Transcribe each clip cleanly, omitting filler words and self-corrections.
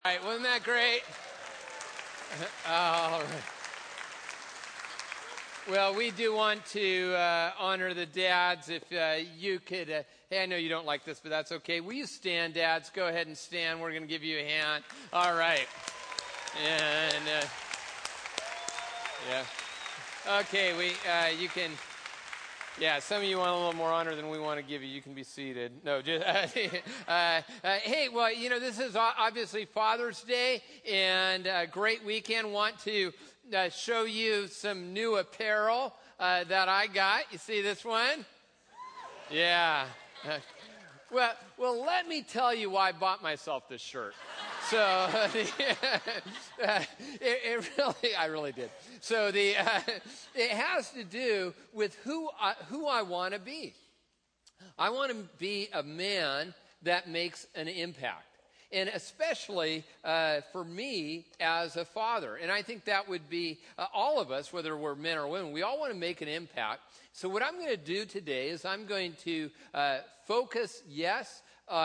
All right, wasn't that great? All right. Well, we do want to honor the dads. If you could, hey, I know you don't like this, but that's okay. Will you stand, dads? Go ahead and stand. We're going to give you a hand. All right. And, yeah. Okay, you can, yeah, some of you want a little more honor than we want to give you. You can be seated. No, just, hey, well, this is obviously Father's Day and a great weekend. Want to show you some new apparel that I got. You see this one? Yeah. Well, let me tell you why I bought myself this shirt. So, I really did. So it has to do with who I want to be. I want to be a man that makes an impact. And especially for me as a father. And I think that would be all of us, whether we're men or women, we all want to make an impact. So what I'm going to do today is I'm going to focus, yes,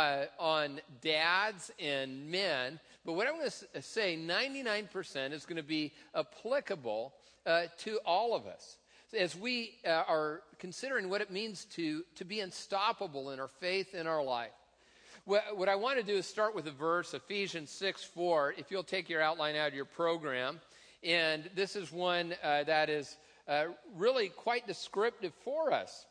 on dads and men, but what I'm going to say, 99% is going to be applicable to all of us. As we are considering what it means to be unstoppable in our faith in our life. What I want to do is start with a verse, Ephesians 6:4, if you'll take your outline out of your program. And this is one that is really quite descriptive for us.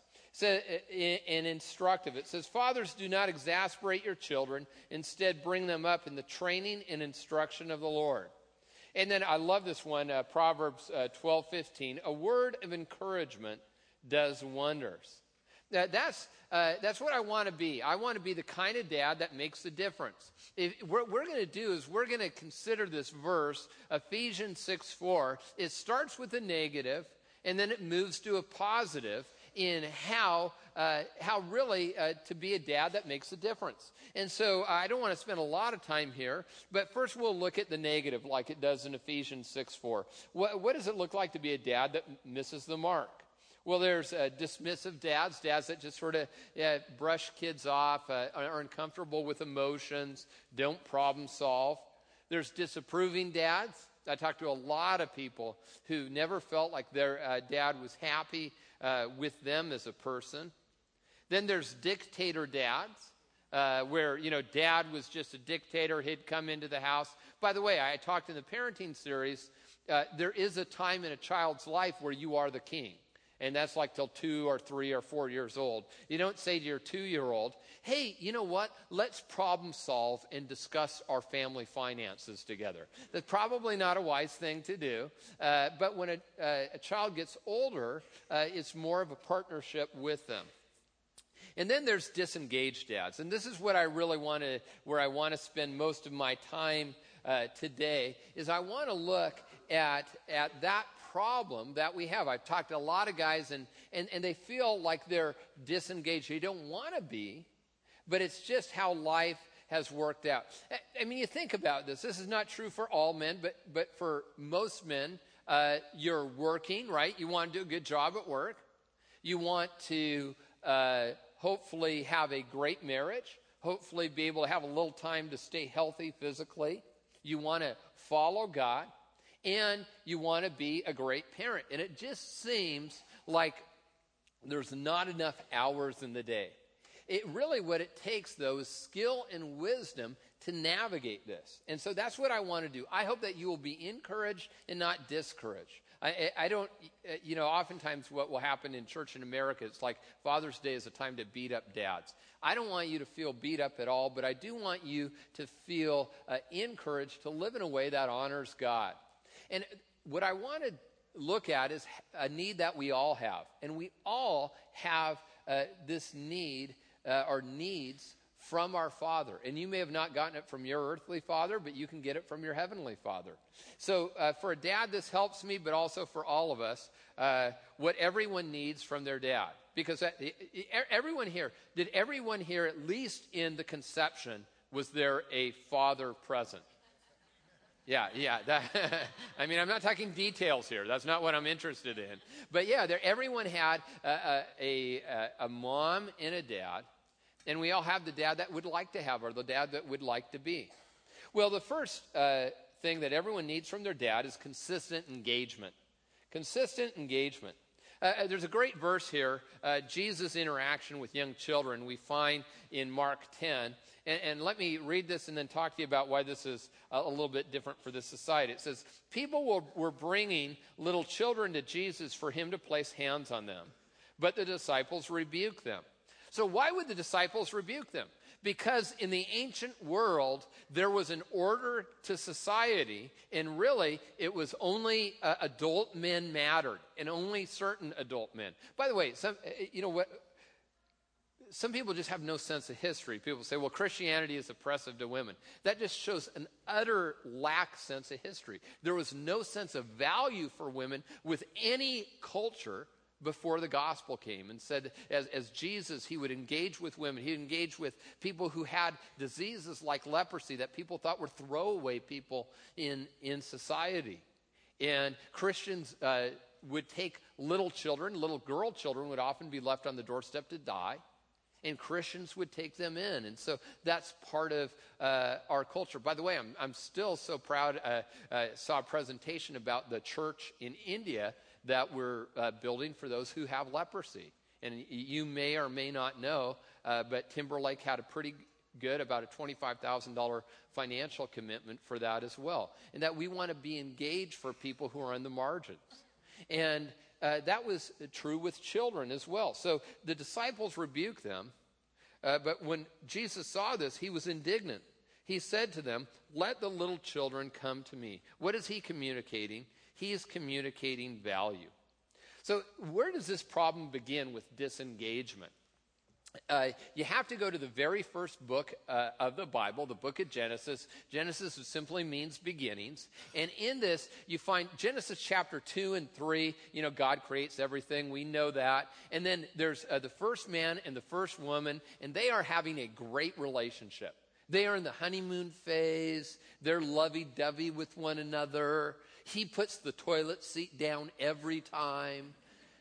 And instructive. It says, "Fathers, do not exasperate your children. Instead, bring them up in the training and instruction of the Lord." And then I love this one, Proverbs 12:15. "A word of encouragement does wonders." That's what I want to be. I want to be the kind of dad that makes a difference. What we're going to do is we're going to consider this verse, Ephesians 6:4. It starts with a negative, and then it moves to a positive in how really to be a dad that makes a difference. And so I don't want to spend a lot of time here, but first we'll look at the negative like it does in Ephesians 6:4. What does it look like to be a dad that misses the mark? Well, there's dismissive dads that just sort of brush kids off, are uncomfortable with emotions, don't problem solve. There's disapproving dads. I talked to a lot of people who never felt like their dad was happy with them as a person. Then there's dictator dads, where, dad was just a dictator. He'd come into the house. By the way, I talked in the parenting series, there is a time in a child's life where you are the king. And that's like till 2 or 3 or 4 years old. You don't say to your 2-year-old, "Hey, you know what? Let's problem solve and discuss our family finances together." That's probably not a wise thing to do. But when a child gets older, it's more of a partnership with them. And then there's disengaged dads. And this is what I really where I want to spend most of my time today, is I want to look at that problem that we have. I've talked to a lot of guys and they feel like they're disengaged. They don't want to be, but it's just how life has worked out. I mean, you think about this. This is not true for all men, but for most men, you're working, right? You want to do a good job at work. You want to hopefully have a great marriage, hopefully be able to have a little time to stay healthy physically. You want to follow God, and you want to be a great parent. And it just seems like there's not enough hours in the day. What it takes, though, is skill and wisdom to navigate this. And so that's what I want to do. I hope that you will be encouraged and not discouraged. I don't, oftentimes what will happen in church in America, it's like Father's Day is a time to beat up dads. I don't want you to feel beat up at all, but I do want you to feel encouraged to live in a way that honors God. And what I want to look at is a need that we all have. And we all have this need or needs from our Father. And you may have not gotten it from your earthly father, but you can get it from your heavenly Father. So for a dad, this helps me, but also for all of us, what everyone needs from their dad. Because everyone here, at least in the conception, was there a father present? Yeah. I mean, I'm not talking details here. That's not what I'm interested in. But yeah, everyone had a mom and a dad. And we all have the dad that would like to have, or the dad that would like to be. Well, the first thing that everyone needs from their dad is consistent engagement. Consistent engagement. There's a great verse here, Jesus' interaction with young children we find in Mark 10. And let me read this and then talk to you about why this is a little bit different for this society. It says, people were bringing little children to Jesus for him to place hands on them, but the disciples rebuked them. So why would the disciples rebuke them? Because in the ancient world, there was an order to society, and really, it was only adult men mattered, and only certain adult men. By the way, some people just have no sense of history. People say, well, Christianity is oppressive to women. That just shows an utter lack sense of history. There was no sense of value for women with any culture before the gospel came, and said, as Jesus, he would engage with women. He'd engage with people who had diseases like leprosy that people thought were throwaway people in society. And Christians would take little children, little girl children would often be left on the doorstep to die, and Christians would take them in. And so that's part of our culture. By the way, I'm still so proud. I saw a presentation about the church in India that we're building for those who have leprosy. And you may or may not know, but Timberlake had a pretty good, about a $25,000 financial commitment for that as well. And that we want to be engaged for people who are on the margins. And that was true with children as well. So the disciples rebuked them, but when Jesus saw this, he was indignant. He said to them, "Let the little children come to me." What is he communicating? He is communicating value. So where does this problem begin with disengagement? You have to go to the very first book of the Bible, the book of Genesis. Genesis simply means beginnings. And in this, you find Genesis chapter 2 and 3. God creates everything. We know that. And then there's the first man and the first woman, and they are having a great relationship. They are in the honeymoon phase. They're lovey-dovey with one another. He puts the toilet seat down every time.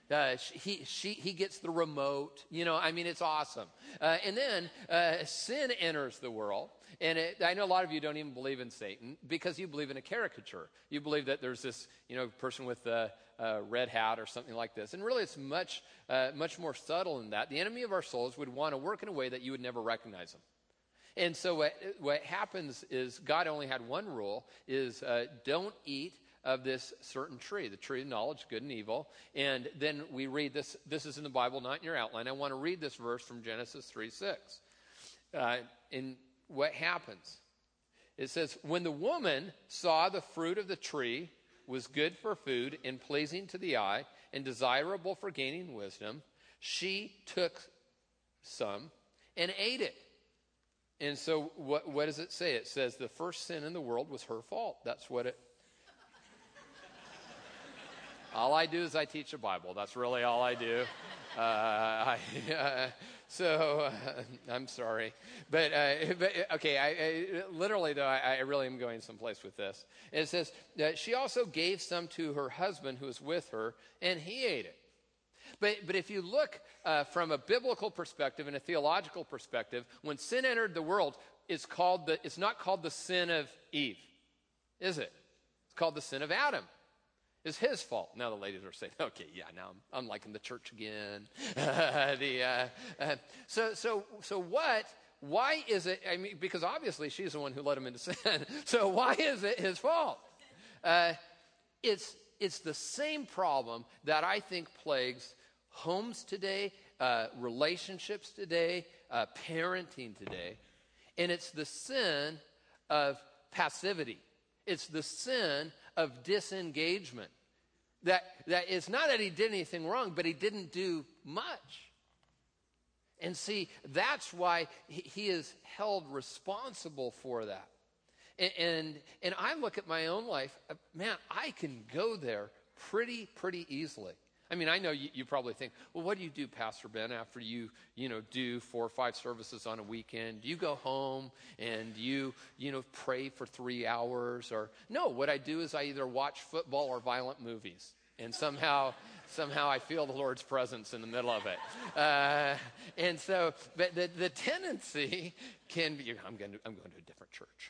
He gets the remote. It's awesome. And then sin enters the world. And I know a lot of you don't even believe in Satan because you believe in a caricature. You believe that there's this, person with a red hat or something like this. And really it's much more subtle than that. The enemy of our souls would want to work in a way that you would never recognize him. And so what happens is God only had one rule, is don't eat of this certain tree, the tree of knowledge, good and evil. And then we read this. This is in the Bible, not in your outline. I want to read this verse from Genesis 3:6. And what happens? It says, when the woman saw the fruit of the tree was good for food and pleasing to the eye and desirable for gaining wisdom, she took some and ate it. And so what does it say? It says the first sin in the world was her fault. That's what it... All I do is I teach the Bible. That's really all I do. I'm sorry. But okay, literally, though, I really am going someplace with this. It says that she also gave some to her husband who was with her, and he ate it. But if you look from a biblical perspective and a theological perspective, when sin entered the world, it's not called the sin of Eve, is it? It's called the sin of Adam. It's his fault. Now the ladies are saying, okay, yeah, now I'm liking the church again. Why is it, because obviously she's the one who led him into sin. So why is it his fault? It's the same problem that I think plagues homes today, relationships today, parenting today. And it's the sin of passivity. It's the sin of disengagement. That it's not that he did anything wrong, but he didn't do much. And see, that's why he is held responsible for that. And I look at my own life, man, I can go there pretty easily. I know you probably think, well, what do you do, Pastor Ben, after you do 4 or 5 services on a weekend? Do you go home and you pray for 3 hours? Or no, what I do is I either watch football or violent movies. And somehow Somehow I feel the Lord's presence in the middle of it. And so, but the tendency can be, I'm going to a different church.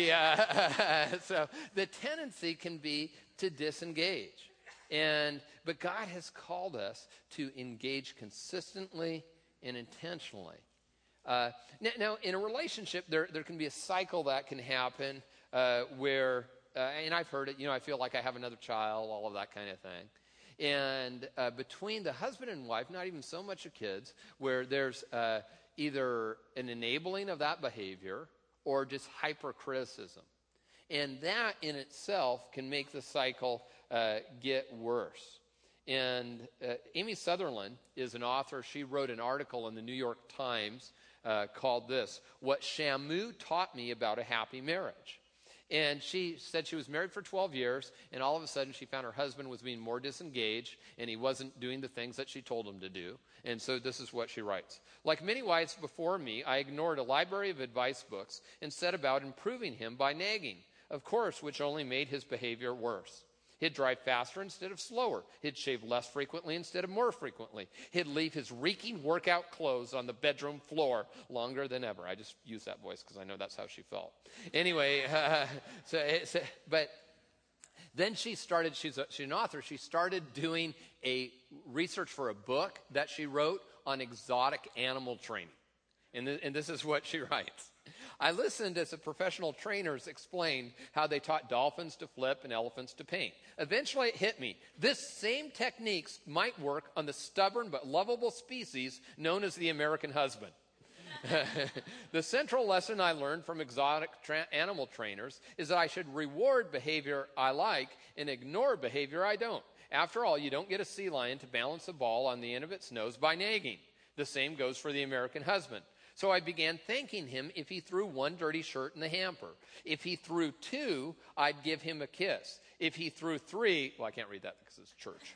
So the tendency can be to disengage. But God has called us to engage consistently and intentionally. Now, in a relationship, there can be a cycle that can happen where, and I've heard it, I feel like I have another child, all of that kind of thing. And between the husband and wife, not even so much the kids, where there's either an enabling of that behavior or just hypercriticism. And that in itself can make the cycle get worse. And Amy Sutherland is an author. She wrote an article in the New York Times called this, "What Shamu Taught Me About a Happy Marriage." And she said she was married for 12 years, and all of a sudden she found her husband was being more disengaged, and he wasn't doing the things that she told him to do. And so this is what she writes. "Like many wives before me, I ignored a library of advice books and set about improving him by nagging, of course, which only made his behavior worse. He'd drive faster instead of slower. He'd shave less frequently instead of more frequently. He'd leave his reeking workout clothes on the bedroom floor longer than ever." I just use that voice because I know that's how she felt. Anyway, but then she started, she's an author, she started doing a research for a book that she wrote on exotic animal training. And this is what she writes. "I listened as the professional trainers explained how they taught dolphins to flip and elephants to paint. Eventually it hit me. This same techniques might work on the stubborn but lovable species known as the American husband. The central lesson I learned from exotic animal trainers is that I should reward behavior I like and ignore behavior I don't. After all, you don't get a sea lion to balance a ball on the end of its nose by nagging. The same goes for the American husband. So I began thanking him if he threw one dirty shirt in the hamper. If he threw two, I'd give him a kiss. If he threw three," well, I can't read that because it's church.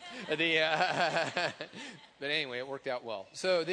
But anyway, it worked out well. So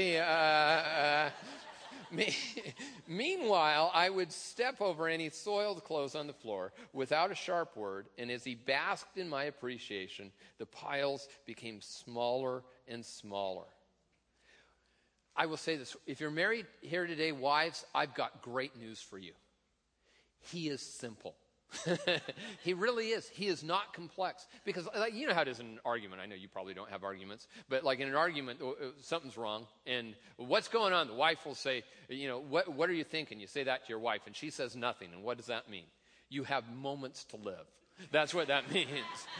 meanwhile, I would step over any soiled clothes on the floor without a sharp word, and as he basked in my appreciation, the piles became smaller and smaller. I will say this, if you're married here today, wives, I've got great news for you. He is simple. He really is. He is not complex. Because you know how it is in an argument. I know you probably don't have arguments, but like in an argument, something's wrong. And what's going on? The wife will say, what are you thinking? You say that to your wife, and she says nothing. And what does that mean? You have moments to live. That's what that means.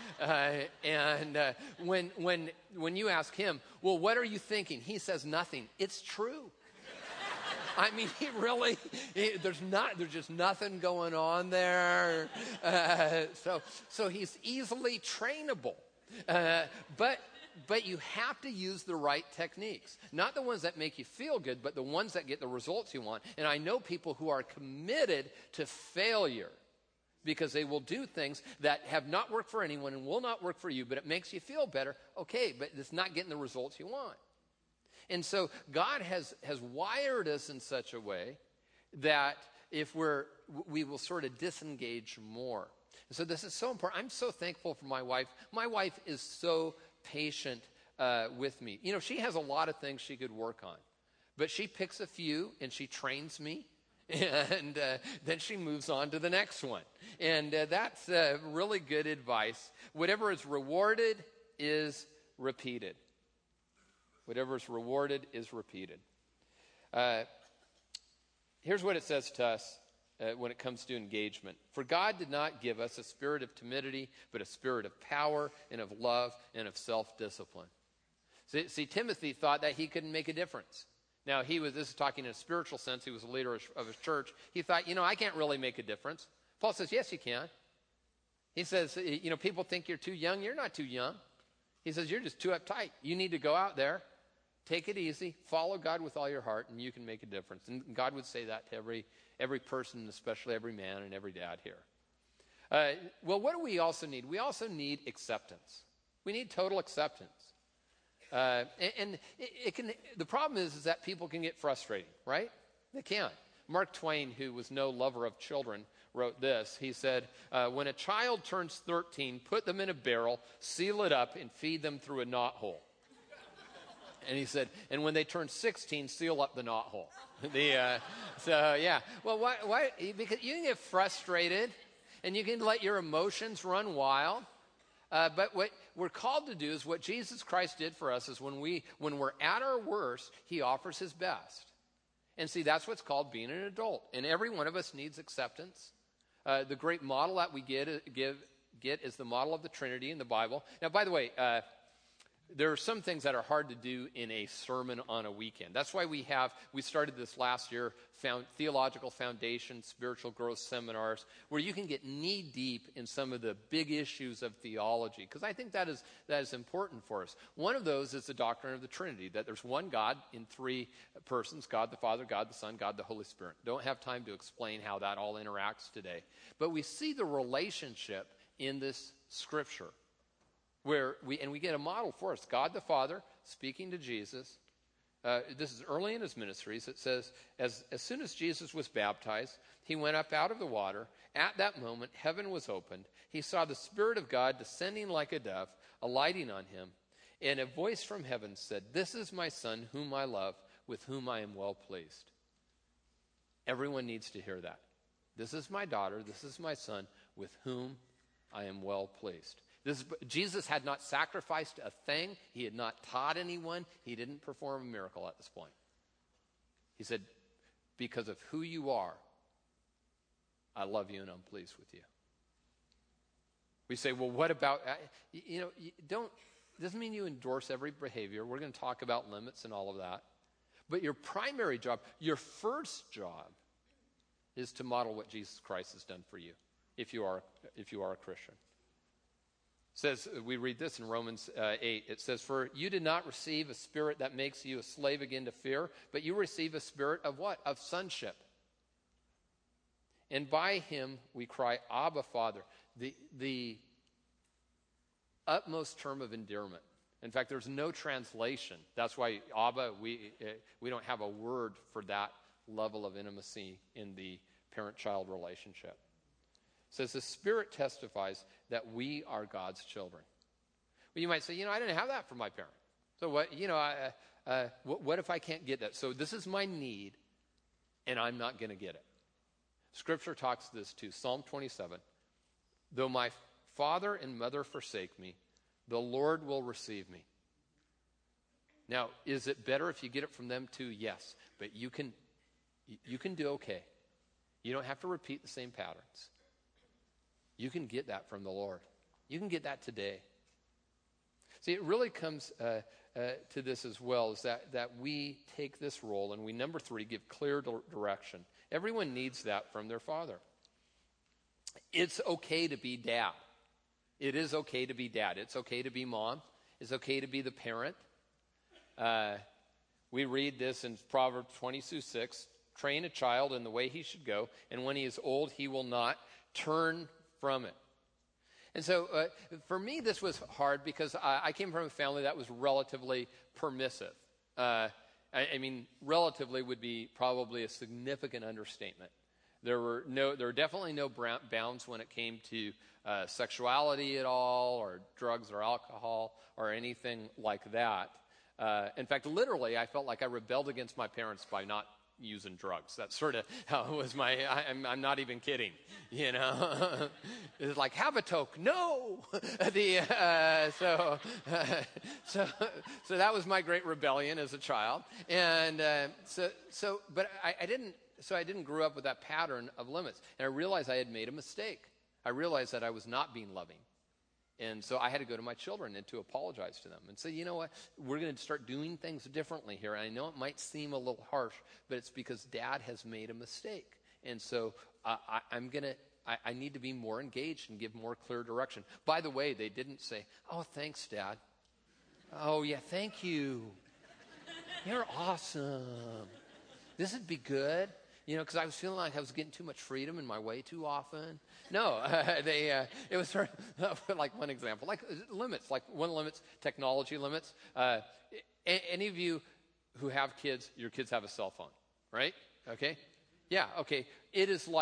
When you ask him, well, what are you thinking? He says nothing. It's true. I mean, there's just nothing going on there. So he's easily trainable. But you have to use the right techniques. Not the ones that make you feel good, but the ones that get the results you want. And I know people who are committed to failure, because they will do things that have not worked for anyone and will not work for you, but it makes you feel better. Okay, but it's not getting the results you want. And so God has wired us in such a way that if we will sort of disengage more. And so this is so important. I'm so thankful for my wife. My wife is so patient with me. She has a lot of things she could work on, but she picks a few and she trains me. And then she moves on to the next one. And that's really good advice. Whatever is rewarded is repeated. Whatever is rewarded is repeated. Here's what it says to us when it comes to engagement. For God did not give us a spirit of timidity, but a spirit of power and of love and of self-discipline. See, Timothy thought that he couldn't make a difference. Now, this is talking in a spiritual sense. He was a leader of his church. He thought, I can't really make a difference. Paul says, yes, you can. He says, people think you're too young. You're not too young. He says, you're just too uptight. You need to go out there, take it easy, follow God with all your heart, and you can make a difference. And God would say that to every person, especially every man and every dad here. Well, what do we also need? We also need acceptance. We need total acceptance. The problem is that people can get frustrated, right? They can. Mark Twain, who was no lover of children, wrote this. He said, when a child turns 13, put them in a barrel, seal it up, and feed them through a knot hole. And he said, and when they turn 16, seal up the knot hole. So, yeah. Well, why? Because you can get frustrated, and you can let your emotions run wild. But what we're called to do is what Jesus Christ did for us is when we're at our worst, he offers his best. And see, that's what's called being an adult. And every one of us needs acceptance. The great model that we get is the model of the Trinity in the Bible. Now, by the way, there are some things that are hard to do in a sermon on a weekend. That's why we started this last year, theological foundation, spiritual growth seminars, where you can get knee deep in some of the big issues of theology, because I think that is important for us. One of those is the doctrine of the Trinity, that there's one God in three persons, God the Father, God the Son, God the Holy Spirit. Don't have time to explain how that all interacts today. But we see the relationship in this scripture, where we get a model for us. God the Father speaking to Jesus. This is early in his ministries. It says, as soon as Jesus was baptized, he went up out of the water. At that moment, heaven was opened. He saw the Spirit of God descending like a dove, alighting on him. And a voice from heaven said, "This is my Son, whom I love, with whom I am well pleased." Everyone needs to hear that. This is my daughter, this is my son, with whom I am well pleased. Jesus had not sacrificed a thing. He had not taught anyone. He didn't perform a miracle at this point. He said, because of who you are, I love you and I'm pleased with you. We say, well, what about, doesn't mean you endorse every behavior. We're going to talk about limits and all of that. But your primary job, your first job, is to model what Jesus Christ has done for you, if you are a Christian. It says, we read this in Romans 8. It says, "For you did not receive a spirit that makes you a slave again to fear, but you receive a spirit of what? Of sonship. And by him we cry, Abba, Father." The utmost term of endearment. In fact, there's no translation. That's why Abba, we don't have a word for that level of intimacy in the parent-child relationship. It says the Spirit testifies that we are God's children. Well, you might say, I didn't have that from my parent. So what if I can't get that? So this is my need, and I'm not going to get it. Scripture talks to this too. Psalm 27. "Though my father and mother forsake me, the Lord will receive me." Now, is it better if you get it from them too? Yes. But you can do okay. You don't have to repeat the same patterns. You can get that from the Lord. You can get that today. See, it really comes to this as well, is that we take this role and we, number 3, give clear direction. Everyone needs that from their father. It's okay to be dad. It is okay to be dad. It's okay to be mom. It's okay to be the parent. We read this in Proverbs 22:6. "Train a child in the way he should go, and when he is old, he will not turn from it." And so for me, this was hard because I came from a family that was relatively permissive. I mean, relatively would be probably a significant understatement. There were definitely no bounds when it came to sexuality at all, or drugs or alcohol or anything like that. In fact, literally, I felt like I rebelled against my parents by not using drugs. That's sort of how it was I'm not even kidding, It's like, have a toke. No! So that was my great rebellion as a child. And but I didn't grow up with that pattern of limits. And I realized I had made a mistake. I realized that I was not being loving. And so I had to go to my children and to apologize to them and say, you know what, we're going to start doing things differently here. And I know it might seem a little harsh, but it's because Dad has made a mistake. And so I need to be more engaged and give more clear direction. By the way, they didn't say, "Oh, thanks, Dad." "Oh, yeah, thank you. You're awesome. This would be good." Because I was feeling like I was getting too much freedom in my way too often. No, it was sort of like one example, like limits, like one limits, technology limits. Any of you who have kids, your kids have a cell phone, right? Okay? Yeah, okay. It is like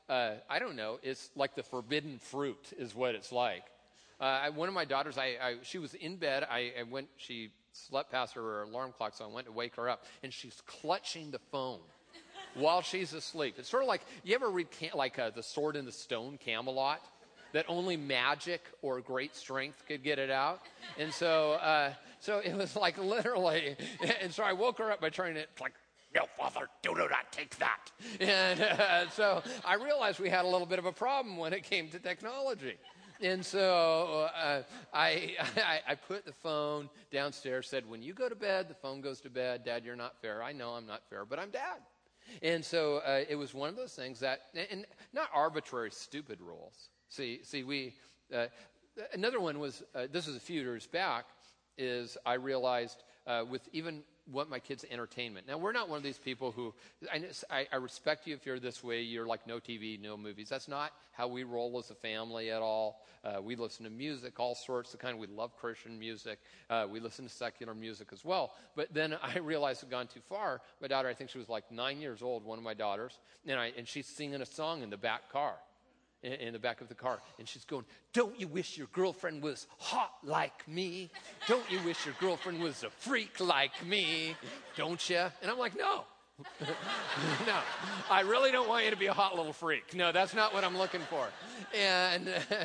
I don't know, it's like the forbidden fruit is what it's like. One of my daughters, she was in bed. She slept past her alarm clock, so I went to wake her up, and she's clutching the phone while she's asleep. It's sort of like, you ever read The Sword in the Stone, Camelot? That only magic or great strength could get it out. And so it was like literally, and so I woke her up by trying to, like, no, Father, do not take that. And so I realized we had a little bit of a problem when it came to technology. And so I put the phone downstairs, said, when you go to bed, the phone goes to bed. Dad, you're not fair. I know I'm not fair, but I'm Dad. And so it was one of those things that, and not arbitrary, stupid rules. See, another one was, this was a few years back, is I realized with even what my kids' entertainment. Now, we're not one of these people who, I respect you if you're this way, you're like no TV, no movies. That's not how we roll as a family at all. We listen to music, all sorts of we love Christian music. We listen to secular music as well. But then I realized I'd gone too far. My daughter, I think she was like 9 years old, one of my daughters, and she's singing a song in the back car. In the back of the car, and she's going, don't you wish your girlfriend was hot like me? Don't you wish your girlfriend was a freak like me? Don't you? And I'm like, no. No, I really don't want you to be a hot little freak. No, that's not what I'm looking for. And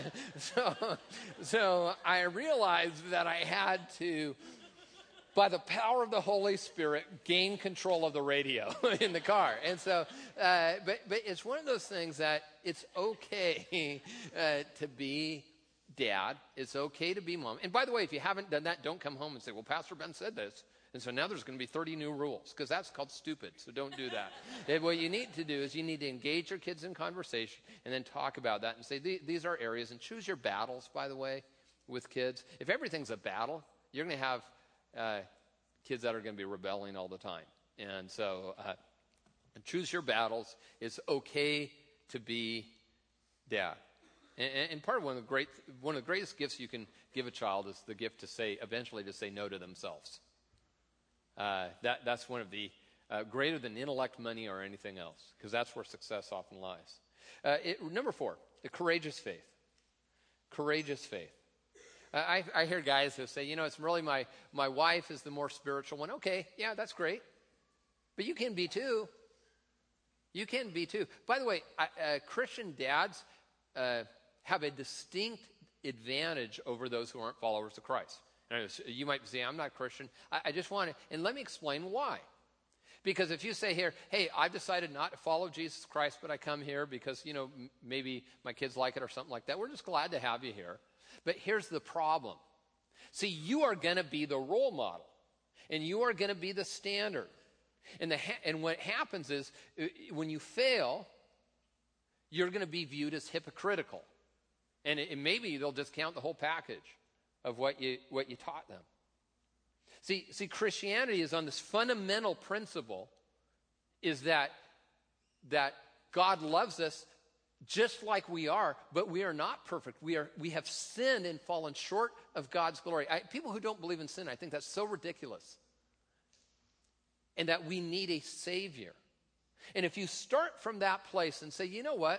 so I realized that I had to, by the power of the Holy Spirit, gain control of the radio in the car. And so, but it's one of those things that it's okay to be dad. It's okay to be mom. And by the way, if you haven't done that, don't come home and say, well, Pastor Ben said this. And so now there's going to be 30 new rules, because that's called stupid. So don't do that. And what you need to do is you need to engage your kids in conversation and then talk about that and say, these are areas. And choose your battles, by the way, with kids. If everything's a battle, you're going to have kids that are going to be rebelling all the time. And so choose your battles. It's okay to be dad. And part of one of the greatest gifts you can give a child is the gift eventually to say no to themselves. That's one of the greater than intellect, money, or anything else, because that's where success often lies. Number 4, the courageous faith. Courageous faith. I hear guys who say, it's really my wife is the more spiritual one. Okay, yeah, that's great. But you can be too. You can be too. By the way, Christian dads have a distinct advantage over those who aren't followers of Christ. You might say, I'm not Christian. I just want to, and let me explain why. Because if you say here, hey, I've decided not to follow Jesus Christ, but I come here because, maybe my kids like it or something like that, we're just glad to have you here. But here's the problem. See, you are going to be the role model, and you are going to be the standard. And what happens is, when you fail, you're going to be viewed as hypocritical. And maybe they'll discount the whole package of what you taught them. See, Christianity is on this fundamental principle, is that God loves us just like we are, but we are not perfect. We have sinned and fallen short of God's glory. People who don't believe in sin, I think that's so ridiculous. And that we need a Savior. And if you start from that place and say, you know what?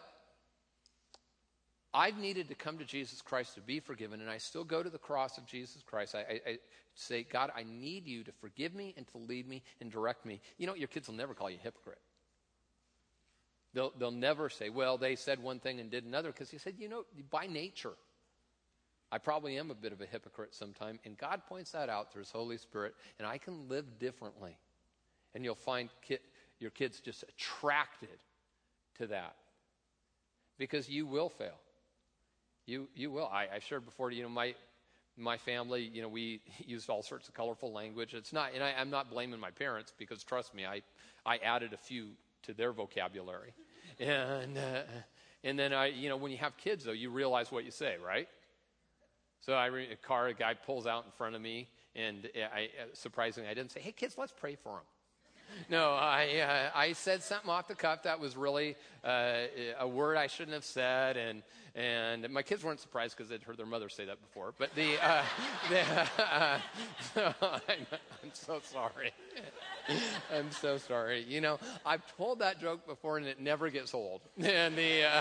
I've needed to come to Jesus Christ to be forgiven, and I still go to the cross of Jesus Christ. I say, God, I need you to forgive me and to lead me and direct me. Your kids will never call you a hypocrite. They'll never say, well, they said one thing and did another, because you said, by nature, I probably am a bit of a hypocrite sometime, and God points that out through His Holy Spirit, and I can live differently. And you'll find your kids just attracted to that, because you will fail. You will. I shared before, my family, we used all sorts of colorful language. It's not, and I'm not blaming my parents, because trust me, I added a few to their vocabulary. And then when you have kids, though, you realize what you say, right? So a guy pulls out in front of me, and surprisingly, I didn't say, hey, kids, let's pray for him. No, I said something off the cuff that was really a word I shouldn't have said, and my kids weren't surprised because they'd heard their mother say that before. But I'm so sorry. I'm so sorry. You know, I've told that joke before, and it never gets old. And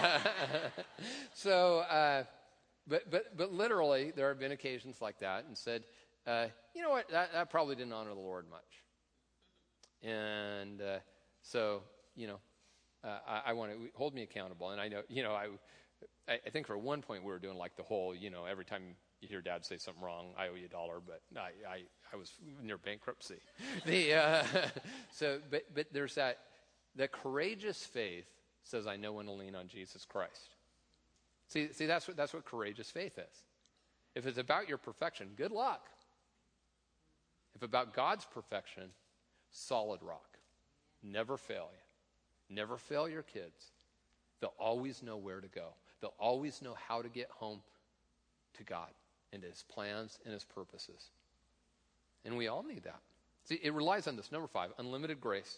but literally, there have been occasions like that, and said, you know what, that probably didn't honor the Lord much. And so, you know, I want to hold me accountable. And I know, you know, I think for one point we were doing like the whole, you know, every time you hear Dad say something wrong, I owe you $1, but I was near bankruptcy. But there's that courageous faith says, I know when to lean on Jesus Christ. See, that's what courageous faith is. If it's about your perfection, good luck. If about God's perfection, solid rock. Never fail you. Never fail your kids. They'll always know where to go. They'll always know how to get home to God and to his plans and his purposes. And we all need that. See, it relies on this. Number 5, unlimited grace.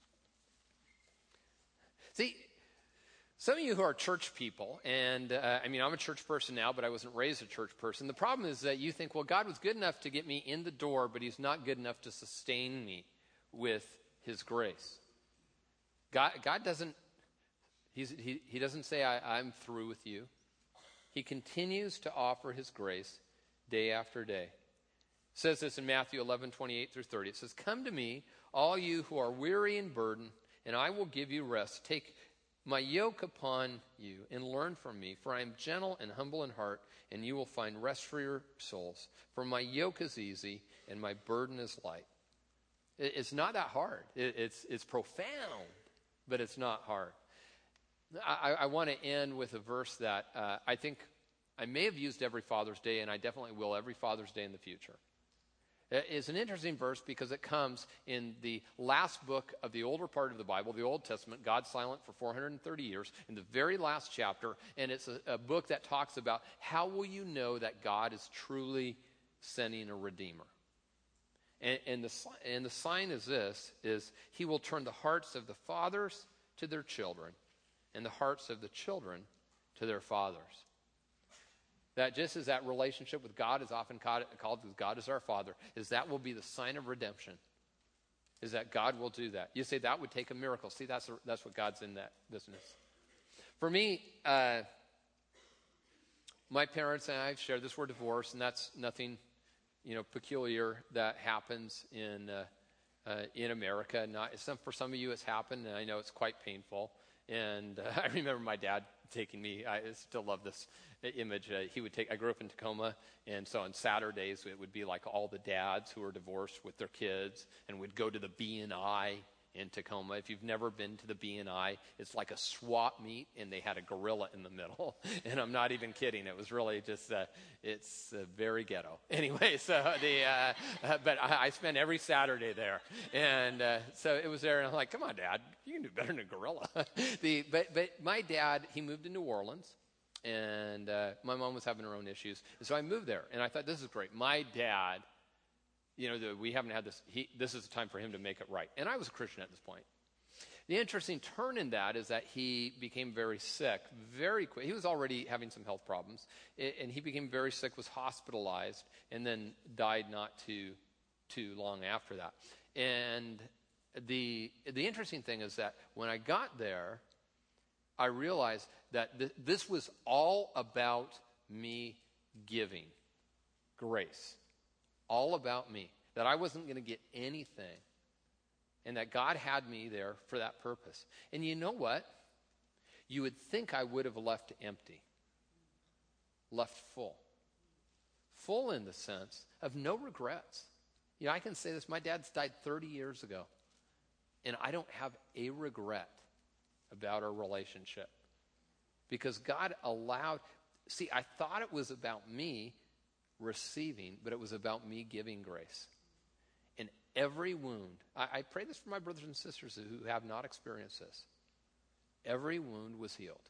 See, some of you who are church people, and I mean, I'm a church person now, but I wasn't raised a church person. The problem is that you think, well, God was good enough to get me in the door, but he's not good enough to sustain me with his grace. God doesn't, he doesn't say, I'm through with you. He continues to offer his grace day after day. It says this in Matthew 11:28-30. It says, come to me, all you who are weary and burdened, and I will give you rest. Take my yoke upon you and learn from me, for I am gentle and humble in heart, and you will find rest for your souls. For my yoke is easy and my burden is light. It's not that hard. It's profound, but it's not hard. I want to end with a verse that I think I may have used every Father's Day, and I definitely will every Father's Day in the future. It's an interesting verse because it comes in the last book of the older part of the Bible, the Old Testament. God's silent for 430 years, in the very last chapter, and it's a book that talks about how will you know that God is truly sending a Redeemer. And the sign is this, is he will turn the hearts of the fathers to their children, and the hearts of the children to their fathers. That just as that relationship with God is often called because God is our Father, is that will be the sign of redemption, is that God will do that. You say that would take a miracle. See, that's what God's in that business. For me, my parents and I shared this word divorce, and that's nothing, peculiar that happens in America. For some of you it's happened, and I know it's quite painful. And I remember my dad taking me, I still love this image. I grew up in Tacoma, and so on Saturdays it would be like all the dads who were divorced with their kids, and we'd go to the B&I in Tacoma. If you've never been to the B&I, it's like a swap meet, and they had a gorilla in the middle. And I'm not even kidding. It was really just, it's very ghetto. Anyway, so but I spent every Saturday there. And so it was there, and I'm like, come on, Dad, you can do better than a gorilla. But my dad, he moved to New Orleans, and my mom was having her own issues. And so I moved there, and I thought, this is great. My dad, we haven't had this. This is the time for him to make it right. And I was a Christian at this point. The interesting turn in that is that he became very sick very quick. He was already having some health problems, and he became very sick, was hospitalized, and then died not too long after that. And the interesting thing is that when I got there, I realized that this was all about me giving grace. All about me, that I wasn't going to get anything, and that God had me there for that purpose. And you know what? You would think I would have left empty, left full. Full in the sense of no regrets. I can say this, my dad's died 30 years ago, and I don't have a regret about our relationship. Because God allowed, I thought it was about me receiving, but it was about me giving grace. And every wound, I pray this for my brothers and sisters who have not experienced this. Every wound was healed.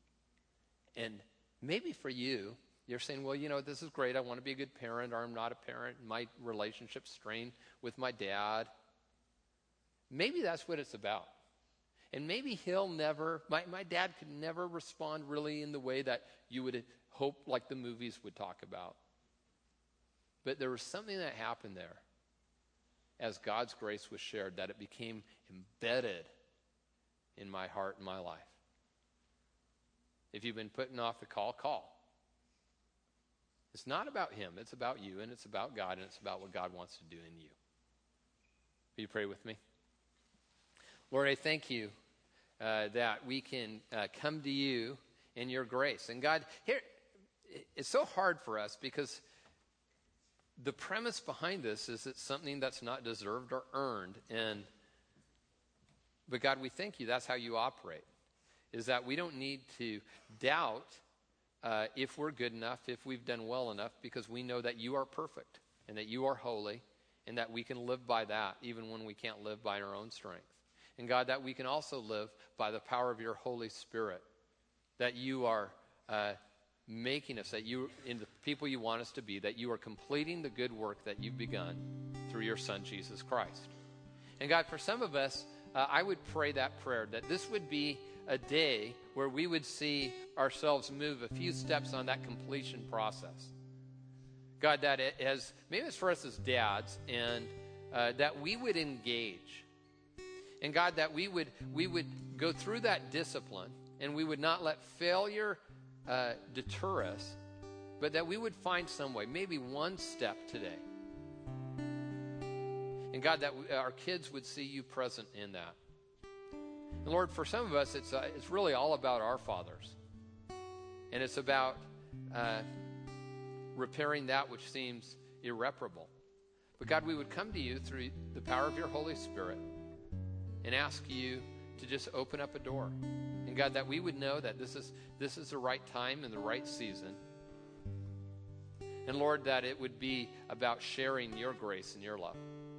And maybe for you, you're saying, well, this is great. I want to be a good parent, or I'm not a parent. My relationship's strained with my dad. Maybe that's what it's about. And maybe my dad could never respond really in the way that you would hope, like the movies would talk about. But there was something that happened there as God's grace was shared, that it became embedded in my heart and my life. If you've been putting off the call, call. It's not about him. It's about you, and it's about God, and it's about what God wants to do in you. Will you pray with me? Lord, I thank you that we can come to you in your grace. And God, here, it's so hard for us because the premise behind this is it's something that's not deserved or earned. But God, we thank you that's how you operate, is that we don't need to doubt if we're good enough, if we've done well enough, because we know that you are perfect and that you are holy and that we can live by that even when we can't live by our own strength. And God, that we can also live by the power of your Holy Spirit, that you are making us, that you, in the people you want us to be, that you are completing the good work that you've begun through your Son, Jesus Christ. And God, for some of us, I would pray that prayer, that this would be a day where we would see ourselves move a few steps on that completion process. God, that maybe it's for us as dads, and that we would engage. And God, that we would go through that discipline, and we would not let failure deter us, but that we would find some way, maybe one step today. And God, that our kids would see you present in that. And Lord, for some of us, it's really all about our fathers. And it's about repairing that which seems irreparable. But God, we would come to you through the power of your Holy Spirit and ask you to just open up a door. And God, that we would know that this is the right time and the right season. And Lord, that it would be about sharing your grace and your love.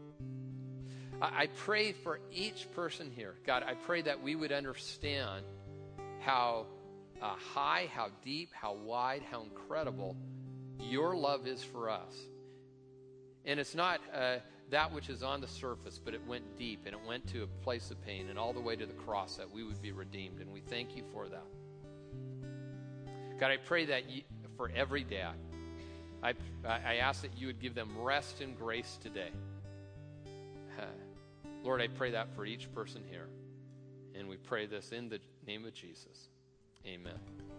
I pray for each person here. God, I pray that we would understand how high, how deep, how wide, how incredible your love is for us. And it's not that which is on the surface, but it went deep, and it went to a place of pain and all the way to the cross that we would be redeemed. And we thank you for that. God, I pray that for every dad, I ask that you would give them rest and grace today. Lord, I pray that for each person here. And we pray this in the name of Jesus. Amen.